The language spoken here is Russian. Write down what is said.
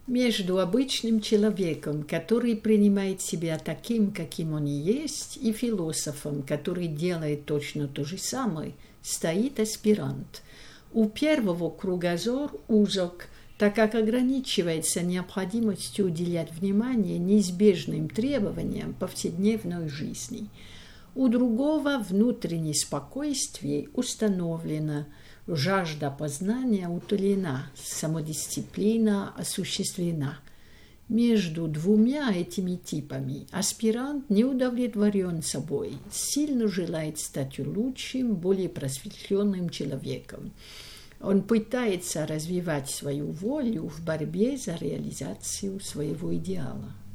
Между обычным человеком, который принимает себя таким, каким он и есть, и философом, который делает точно то же самое, стоит аспирант. У первого кругозор узок, так как ограничивается необходимостью уделять внимание неизбежным требованиям повседневной жизни. У другого внутреннее спокойствие установлено, жажда познания утолена, самодисциплина осуществлена. Между двумя этими типами аспирант не удовлетворен собой, сильно желает стать лучшим, более просветленным человеком. Он пытается развивать свою волю в борьбе за реализацию своего идеала.